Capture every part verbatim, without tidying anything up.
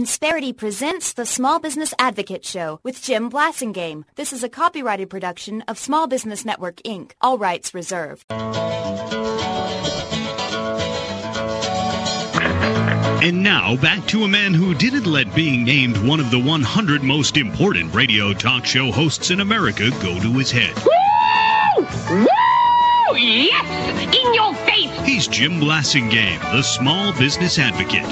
Insperity presents the Small Business Advocate Show with Jim Blasingame. This is a copyrighted production of Small Business Network, Incorporated. All rights reserved. And now, back to a man who didn't let being named one of the one hundred most important radio talk show hosts in America go to his head. Woo! Woo! Yes! In your face! He's Jim Blasingame, the Small Business Advocate.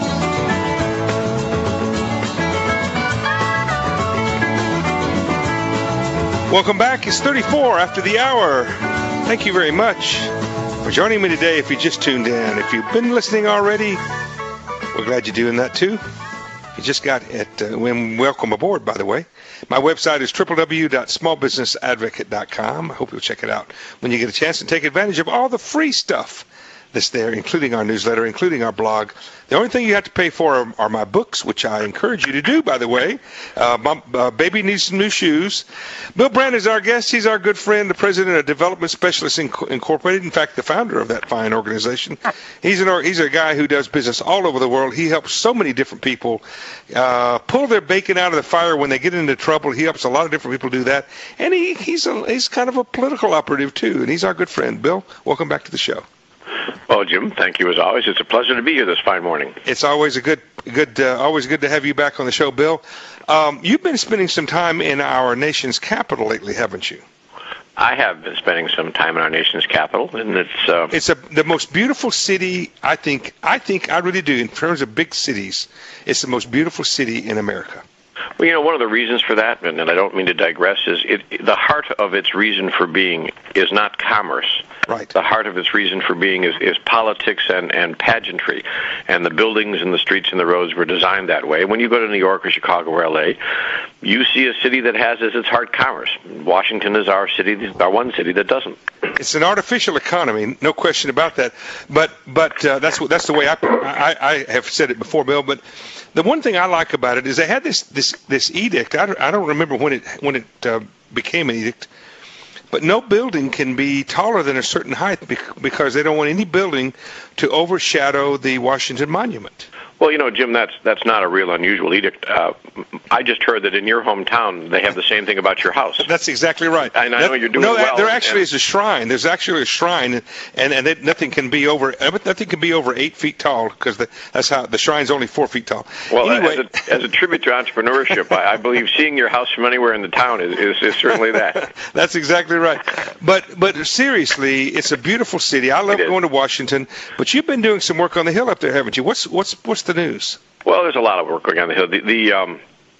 Welcome back. It's thirty-four after the hour. Thank you very much for joining me today. If you just tuned in, if you've been listening already, we're glad you're doing that too. If you just got it, uh, welcome aboard, by the way. My website is w w w dot small business advocate dot com. I hope you'll check it out when you get a chance and take advantage of all the free stuff that's there, including our newsletter, including our blog. The only thing you have to pay for are, are my books, which I encourage you to do, by the way. Uh, my, uh, Baby Needs Some New Shoes. Bill Brandt is our guest. He's our good friend, the president of Development Specialists Incorporated. In fact, the founder of that fine organization. He's, an, he's a guy who does business all over the world. He helps so many different people uh, pull their bacon out of the fire when they get into trouble. He helps a lot of different people do that. And he, he's, a, he's kind of a political operative, too. And he's our good friend. Bill, welcome back to the show. Well, Jim, thank you as always. It's a pleasure to be here this fine morning. It's always a good, good, uh, always good to have you back on the show, Bill. Um, you've been spending some time in our nation's capital lately, haven't you? I have been spending some time in our nation's capital, and it's uh, it's a, the most beautiful city. I think. I think I really do. In terms of big cities, it's the most beautiful city in America. Well, you know, one of the reasons for that, and I don't mean to digress, is it, the heart of its reason for being is not commerce. Right. The heart of its reason for being is, is politics and, and pageantry. And the buildings and the streets and the roads were designed that way. When you go to New York or Chicago or L A, you see a city that has as its heart commerce. Washington is our city, our one city that doesn't. It's an artificial economy, no question about that. But but uh, that's what that's the way I, I I have said it before, Bill. But the one thing I like about it is they had this this this edict. I don't, I don't remember when it when it uh, became an edict. But no building can be taller than a certain height because they don't want any building to overshadow the Washington Monument. Well, you know, Jim, that's that's not a real unusual edict. Uh, I just heard that in your hometown they have the same thing about your house. That's exactly right. And I that, know you're doing no, well. There actually and, is a shrine. There's actually a shrine, and and it, nothing can be over nothing can be over eight feet tall because that's how the shrine's only four feet tall. Well, anyway. as, a, as a tribute to entrepreneurship, I, I believe seeing your house from anywhere in the town is, is, is certainly that. That's exactly right. But but seriously, it's a beautiful city. I love going to Washington. But you've been doing some work on the Hill up there, haven't you? What's what's what's the news? Well, there's a lot of work going on the Hill. The, the um,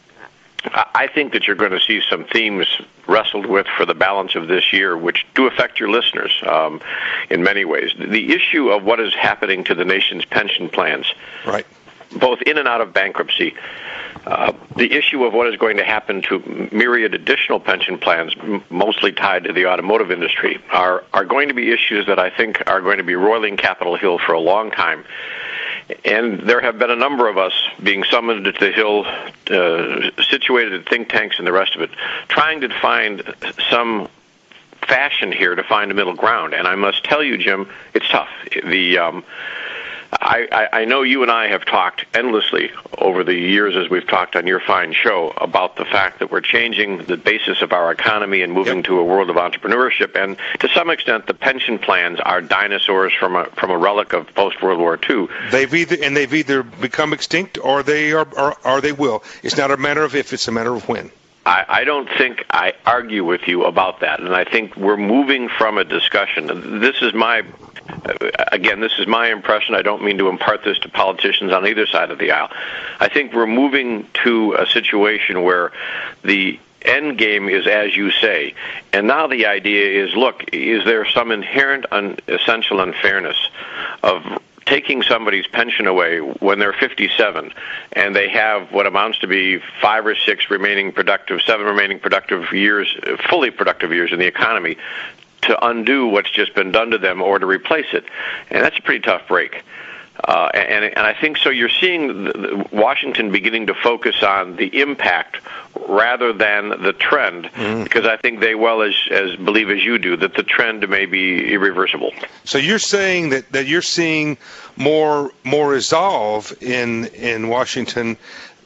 I think that you're going to see some themes wrestled with for the balance of this year, which do affect your listeners um, in many ways. The issue of what is happening to the nation's pension plans, right, both in and out of bankruptcy. Uh, the issue of what is going to happen to myriad additional pension plans, m- mostly tied to the automotive industry, are are going to be issues that I think are going to be roiling Capitol Hill for a long time. And there have been a number of us being summoned to the Hill, uh, situated at think tanks and the rest of it, trying to find some fashion here to find a middle ground. And I must tell you, Jim, it's tough. The um, I, I, I know you and I have talked endlessly over the years as we've talked on your fine show about the fact that we're changing the basis of our economy and moving yep. to a world of entrepreneurship. And to some extent, the pension plans are dinosaurs from a from a relic of post-World War Two. They've either and they've either become extinct or they are or, or they will. It's not a matter of if; it's a matter of when. I, I don't think I argue with you about that, and I think we're moving from a discussion. This is my, again, this is my impression. I don't mean to impart this to politicians on either side of the aisle. I think we're moving to a situation where the end game is, as you say, and now the idea is, look, is there some inherent un- essential unfairness of taking somebody's pension away when they're fifty-seven and they have what amounts to be five or six remaining productive, seven remaining productive years, fully productive years in the economy, to undo what's just been done to them or to replace it. And that's a pretty tough break. Uh, and, and I think so you're seeing the, the Washington beginning to focus on the impact rather than the trend, mm-hmm. because I think they well as, as believe as you do that the trend may be irreversible. So you're saying that, that you're seeing more more resolve in in Washington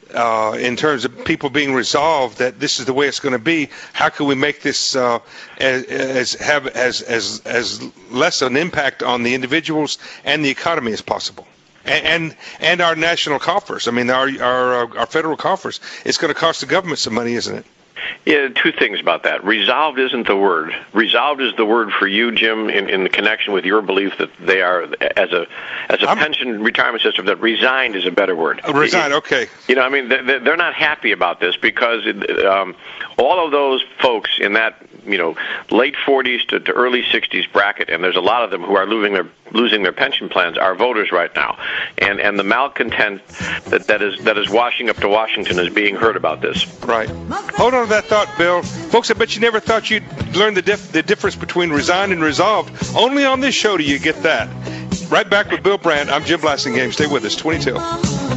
uh, in terms of people being resolved that this is the way it's going to be. How can we make this uh, as, as have as as as less an impact on the individuals and the economy as possible, and and, and our national coffers? I mean, our our our federal coffers. It's going to cost the government some money, isn't it? Yeah, two things about that. Resolved isn't the word. Resolved is the word for you, Jim, in, in the connection with your belief that they are, as a as a I'm, pension retirement system, that resigned is a better word. Resigned, okay. You know, I mean, they're not happy about this because it, um, all of those folks in that, you know, late forties to, to early sixties bracket, and there's a lot of them who are losing their losing their pension plans, are voters right now, and and the malcontent that that is that is washing up to Washington is being heard about this. Right. Hold on to that thought, Bill. Folks, I bet you never thought you'd learn the dif- the difference between resigned and resolved. Only on this show do you get that. Right back with Bill Brandt. I'm Jim Blasingame. Stay with us. twenty till.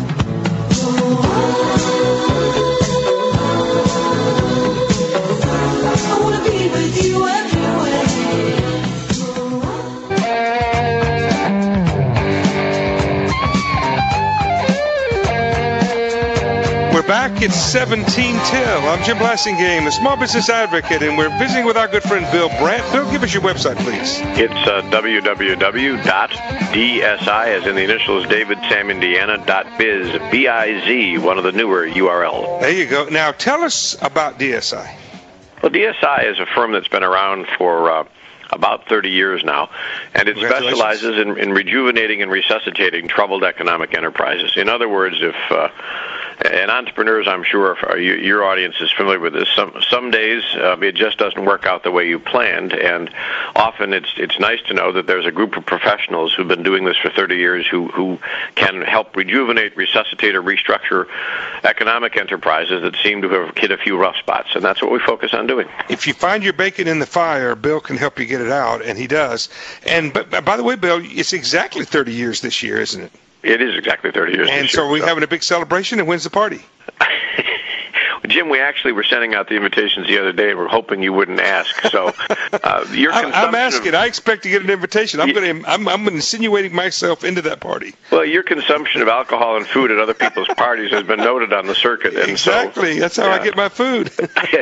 Back at seventeen till. I'm Jim Blasingame, the Small Business Advocate, and we're visiting with our good friend Bill Brandt. Bill, give us your website, please. It's uh, w w w dot d s i, as in the initials David Sam Indiana, dot biz, B I Z, one of the newer U R Ls. There you go. Now, tell us about D S I. Well, D S I is a firm that's been around for uh, about thirty years now, and it specializes in, in rejuvenating and resuscitating troubled economic enterprises. In other words, if uh, and entrepreneurs, I'm sure, are, you, your audience is familiar with this. Some some days uh, it just doesn't work out the way you planned, and often it's it's nice to know that there's a group of professionals who've been doing this for thirty years who who can help rejuvenate, resuscitate, or restructure economic enterprises that seem to have hit a few rough spots, and that's what we focus on doing. If you find your bacon in the fire, Bill can help you get it out, and he does. And but by the way, Bill, it's exactly thirty years this year, isn't it? It is exactly thirty years. And this so year, we're so. having a big celebration, and when's the party? Jim, we actually were sending out the invitations the other day. We're hoping you wouldn't ask. So uh, your I'm, I'm asking. Of, I expect to get an invitation. I'm going to. I'm, I'm insinuating myself into that party. Well, your consumption of alcohol and food at other people's parties has been noted on the circuit. And exactly. So, That's how yeah. I get my food.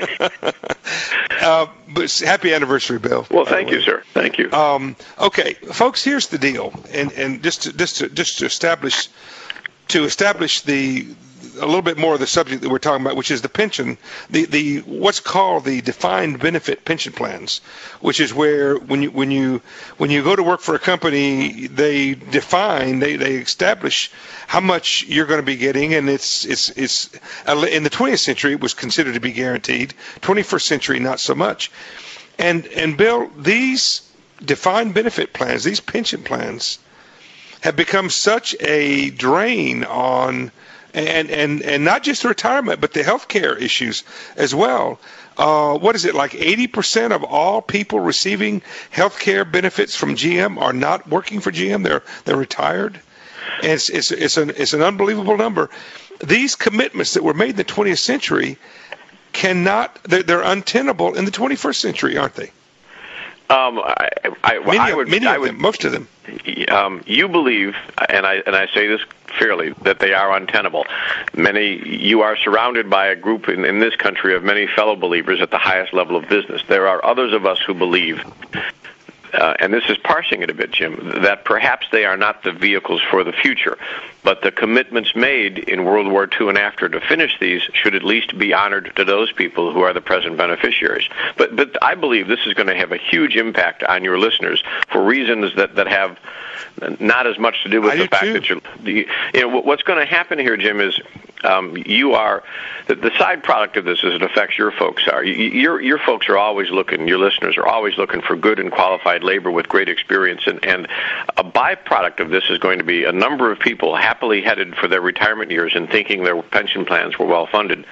uh, but happy anniversary, Bill. Well, thank you, sir. Thank you. Um, okay, folks. Here's the deal, and and just to, just to, just to establish to establish the. a little bit more of the subject that we're talking about, which is the pension, the, the what's called the defined benefit pension plans, which is where when you when you when you go to work for a company, they define, they, they establish how much you're going to be getting, and it's it's it's in the twentieth century it was considered to be guaranteed. twenty-first century, not so much. And and Bill, these defined benefit plans, these pension plans, have become such a drain on. And, and and not just the retirement, but the health care issues as well. Uh, what is it, like eighty percent of all people receiving health care benefits from G M are not working for G M? They're they're retired. And it's, it's, it's, an, it's an unbelievable number. These commitments that were made in the twentieth century cannot, they're, they're untenable in the twenty-first century, aren't they? Um, I, I, many I of, would, many I of would, them, most of them. Um, you believe, and I and I say this fairly, that they are untenable. Many, you are surrounded by a group in, in this country of many fellow believers at the highest level of business. There are others of us who believe, uh, and this is parsing it a bit, Jim, that perhaps they are not the vehicles for the future, but the commitments made in World War Two and after to finish these should at least be honored to those people who are the present beneficiaries. But but I believe this is going to have a huge impact on your listeners for reasons that, that have not as much to do with I the do fact too. that you're, you, you know, what's going to happen here, Jim, is um, you are, the, the side product of this as it affects your folks are, you, your your folks are always looking, your listeners are always looking for good and qualified labor with great experience, and, and a byproduct of this is going to be a number of people happily headed for their retirement years and thinking their pension plans were well funded,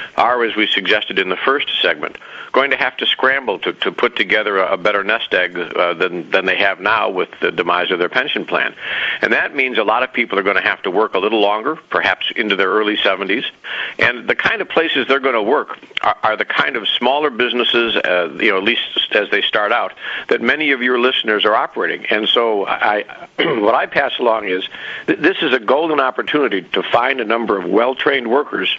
are, as we suggested in the first segment, going to have to scramble to, to put together a, a better nest egg uh, than, than they have now with the demise of their pension plan. And that means a lot of people are going to have to work a little longer, perhaps into their early seventies. And the kind of places they're going to work are, are the kind of smaller businesses, uh, you know, at least as they start out, that many of your listeners are operating. And so I, what I pass along is th- this is a golden opportunity to find a number of well-trained workers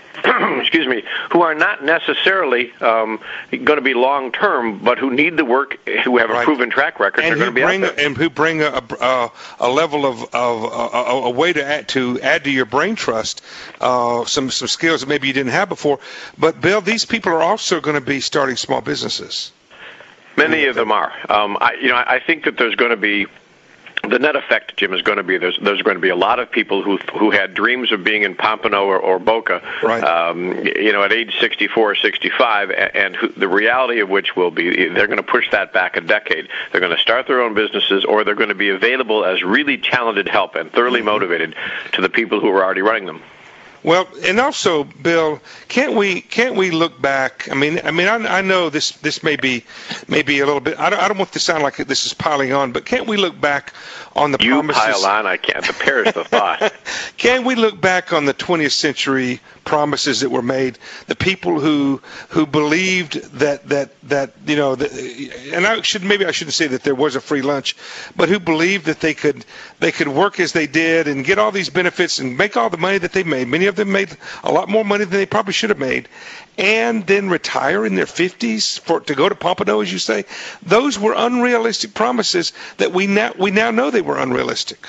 excuse me, who are not necessarily um, going to be long-term, but who need the work, who have a right. proven track record. And, who who bring, and who bring a, a, a level of, of a, a way to add to add to your brain trust, uh, some, some skills that maybe you didn't have before. But, Bill, these people are also going to be starting small businesses. Many of them are. Um, I, you know, I think that there's going to be the net effect, Jim, is going to be there's there's going to be a lot of people who who had dreams of being in Pompano or, or Boca, right. um, you know, at age sixty-four or sixty-five, and who, the reality of which will be they're going to push that back a decade. They're going to start their own businesses, or they're going to be available as really talented help and thoroughly motivated to the people who are already running them. Well, and also, Bill, can't we can't we look back? I mean, I mean, I, I know this this may be maybe a little bit. I don't, I don't want to sound like this is piling on, but can't we look back on the you promises? You pile on. I can't. The perish the thought. Can we look back on the twentieth century promises that were made? The people who who believed that that that you know, the, and I should maybe I shouldn't say that there was a free lunch, but who believed that they could they could work as they did and get all these benefits and make all the money that they made. Many of them made a lot more money than they probably should have made, and then retire in their fifties for to go to Pompano, as you say. Those were unrealistic promises that we now we now know they were unrealistic.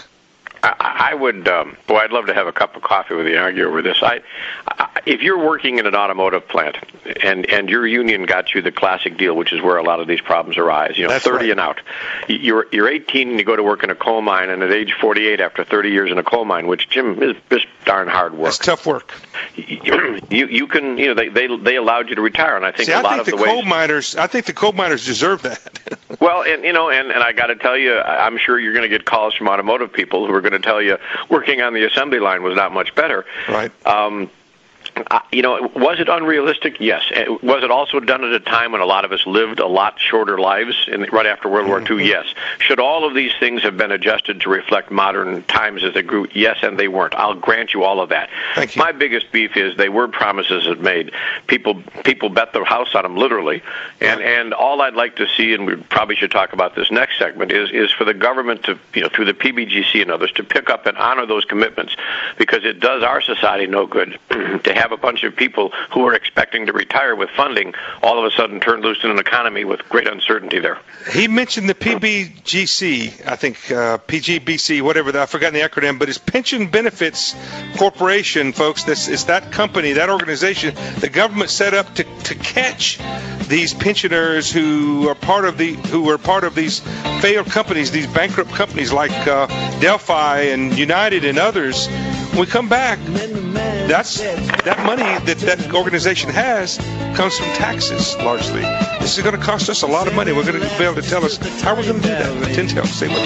I, I would, um, boy, I'd love to have a cup of coffee with you and argue over this. I, I, if you're working in an automotive plant and, and your union got you the classic deal, which is where a lot of these problems arise, you know, That's thirty right. and out. You're you're eighteen and you go to work in a coal mine, and at age forty-eight, after thirty years in a coal mine, which, Jim, is just darn hard work. That's tough work. You you can you know they they they allowed you to retire, and I think See, a I lot think of the, the coal ways. miners. I think the coal miners deserve that. Well, and you know, and, and I got to tell you, I'm sure you're going to get calls from automotive people who are going to tell you working on the assembly line was not much better. Right. Um, Uh, you know, was it unrealistic? Yes. Was it also done at a time when a lot of us lived a lot shorter lives, in, right after World War Two? Yes. Should all of these things have been adjusted to reflect modern times as they grew? Yes, and they weren't. I'll grant you all of that. Thank you. My biggest beef is they were promises that made. People people bet their house on them, literally. And and all I'd like to see, and we probably should talk about this next segment, is is for the government to, you know, through the P B G C and others, to pick up and honor those commitments, because it does our society no good to have a bunch of people who are expecting to retire with funding all of a sudden turn loose in an economy with great uncertainty there. He mentioned the P B G C, I think uh, P G B C, whatever, I've forgotten the acronym, but it's Pension Benefits Corporation, folks. This is that company, that organization the government set up to, to catch these pensioners who are part of the who were part of these failed companies, these bankrupt companies like uh, Delphi and United and others. When we come back, that's that money that that organization has comes from taxes largely. This is going to cost us a lot of money. We're going to be able to tell us how we're going to do that. Let Tintel stay with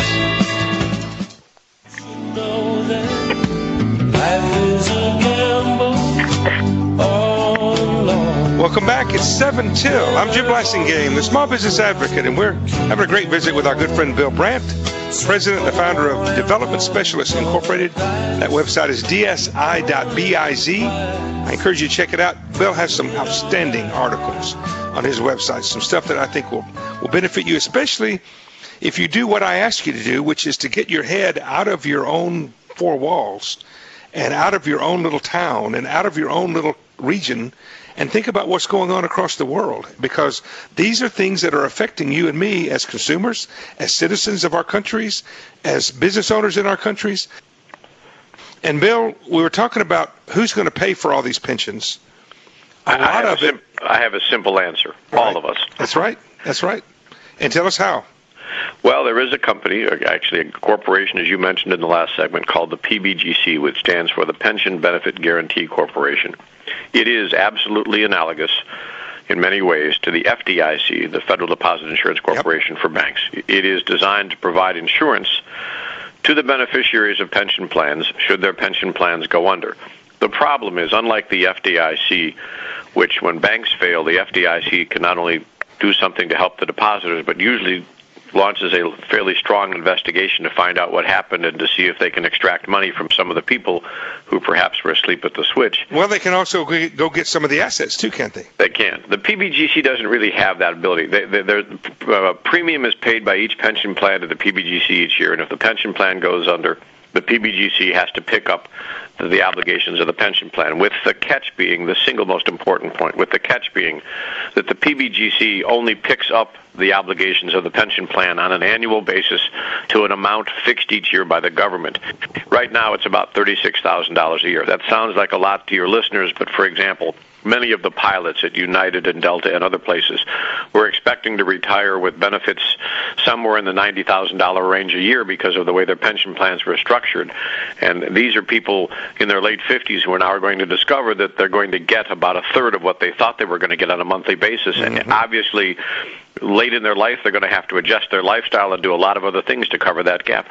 us. Welcome back. It's seven till. I'm Jim Blasingame, the Small Business Advocate, and we're having a great visit with our good friend Bill Brandt, President and the founder of Development Specialists Incorporated. That website is D S I dot biz. I encourage you to check it out. Bill has some outstanding articles on his website, some stuff that I think will, will benefit you, especially if you do what I ask you to do, which is to get your head out of your own four walls and out of your own little town and out of your own little region and think about what's going on across the world, because these are things that are affecting you and me as consumers, as citizens of our countries, as business owners in our countries. And Bill, we were talking about who's going to pay for all these pensions. A I lot of a it. sim- I have a simple answer. Right. All of us. That's right. That's right. And tell us how. Well, there is a company, actually a corporation, as you mentioned in the last segment, called the P B G C, which stands for the Pension Benefit Guaranty Corporation. It is absolutely analogous in many ways to the F D I C, the Federal Deposit Insurance Corporation yep. for banks. It is designed to provide insurance to the beneficiaries of pension plans should their pension plans go under. The problem is, unlike the F D I C, which when banks fail, the F D I C can not only do something to help the depositors, but usually launches a fairly strong investigation to find out what happened and to see if they can extract money from some of the people who perhaps were asleep at the switch. Well, they can also go get some of the assets too, can't they? They can. The P B G C doesn't really have that ability. They, they, their uh, premium is paid by each pension plan to the P B G C each year, and if the pension plan goes under, the P B G C has to pick up the, the obligations of the pension plan, with the catch being the single most important point, with the catch being that the P B G C only picks up the obligations of the pension plan on an annual basis to an amount fixed each year by the government. Right now, it's about thirty-six thousand dollars a year. That sounds like a lot to your listeners, but for example, many of the pilots at United and Delta and other places were expecting to retire with benefits somewhere in the ninety thousand dollars range a year because of the way their pension plans were structured. And these are people in their late fifties who are now going to discover that they're going to get about a third of what they thought they were going to get on a monthly basis. Mm-hmm. And obviously, late in their life, they're going to have to adjust their lifestyle and do a lot of other things to cover that gap.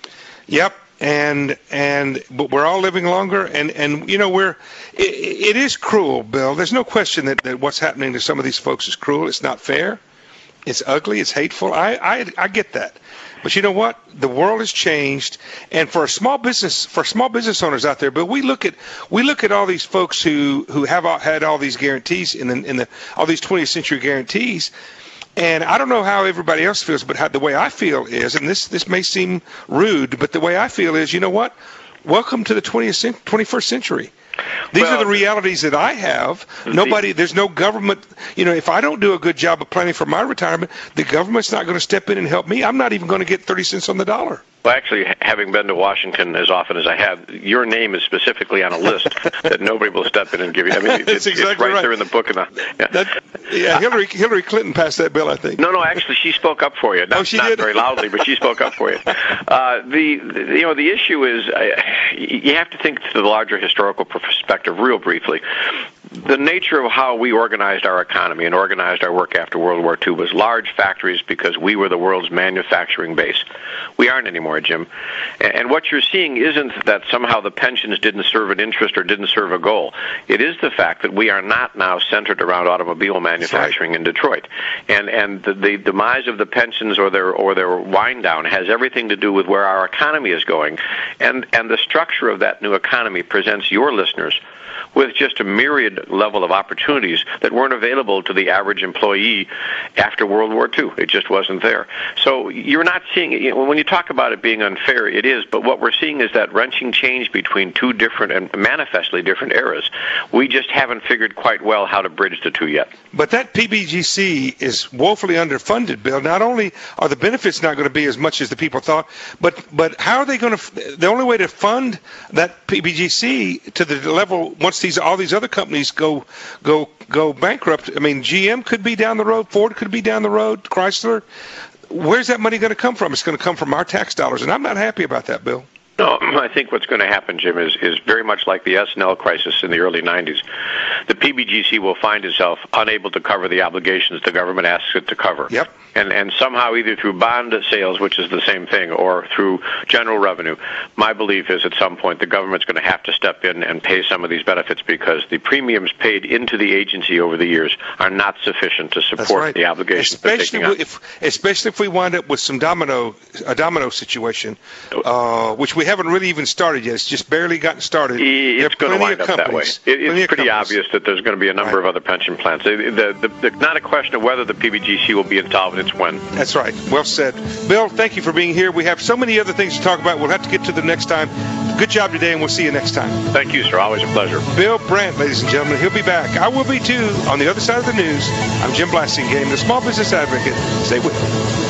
Yep. And and but we're all living longer, and, and you know we're it, it is cruel, Bill. There's no question that, that what's happening to some of these folks is cruel. It's not fair. It's ugly. It's hateful. I, I I get that, but you know what? The world has changed, and for a small business for small business owners out there, but we look at we look at all these folks who who have all, had all these guarantees in the in the all these twentieth century guarantees. And I don't know how everybody else feels, but how, the way I feel is, and this, this may seem rude, but the way I feel is, you know what? Welcome to the twentieth, twenty-first century. These well, are the realities that I have. Nobody, there's no government. You know, if I don't do a good job of planning for my retirement, the government's not going to step in and help me. I'm not even going to get thirty cents on the dollar. Well, actually, having been to Washington as often as I have, your name is specifically on a list that nobody will step in and give you. I mean, it's, exactly it's right, right there in the book. And the, yeah. That, yeah, Hillary Hillary Clinton passed that bill, I think. No, no, actually, she spoke up for you. Not, oh, she not did? very loudly, but she spoke up for you. Uh, the, the you know the issue is uh, you have to think to the larger historical perspective, real briefly. The nature of how we organized our economy and organized our work after World War Two was large factories because we were the world's manufacturing base. We aren't anymore, Jim. And what you're seeing isn't that somehow the pensions didn't serve an interest or didn't serve a goal. It is the fact that we are not now centered around automobile manufacturing in Detroit. And and the, the demise of the pensions or their or their wind down has everything to do with where our economy is going. And and the structure of that new economy presents your listeners with just a myriad level of opportunities that weren't available to the average employee after World War Two. It just wasn't there. So you're not seeing it. You know, when you talk about it being unfair, it is, but what we're seeing is that wrenching change between two different and manifestly different eras. We just haven't figured quite well how to bridge the two yet. But that P B G C is woefully underfunded, Bill. Not only are the benefits not going to be as much as the people thought, but but how are they going to, the only way to fund that P B G C to the level, once these all these other companies go go go bankrupt, I mean, G M could be down the road, Ford could be down the road, Chrysler. Where's that money going to come from? It's going to come from our tax dollars, and I'm not happy about that, Bill. No, I think what's going to happen, Jim, is, is very much like the S and L crisis in the early nineties. The P B G C will find itself unable to cover the obligations the government asks it to cover. Yep. And and somehow either through bond sales, which is the same thing, or through general revenue, my belief is at some point the government's going to have to step in and pay some of these benefits because the premiums paid into the agency over the years are not sufficient to support right. the obligations especially they're taking on. If, especially if we wind up with some domino, a domino situation, uh, which we haven't really even started yet. It's just barely gotten started. It's going to wind up that way. It, it's pretty obvious that there's going to be a number right. of other pension plans. The, the, the, the, not a question of whether the P B G C will be insolvent, it's when. That's right. Well said. Bill, thank you for being here. We have so many other things to talk about. We'll have to get to the next time. Good job today, and we'll see you next time. Thank you, sir. Always a pleasure. Bill Brandt, ladies and gentlemen. He'll be back. I will be, too, on the other side of the news. I'm Jim Blasingame, the Small Business Advocate. Stay with me.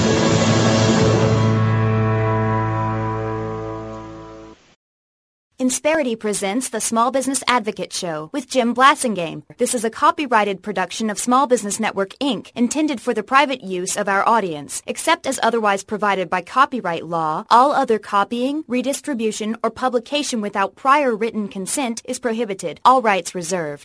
Insperity presents the Small Business Advocate Show with Jim Blasingame. This is a copyrighted production of Small Business Network, Incorporated, intended for the private use of our audience. Except as otherwise provided by copyright law, all other copying, redistribution, or publication without prior written consent is prohibited. All rights reserved.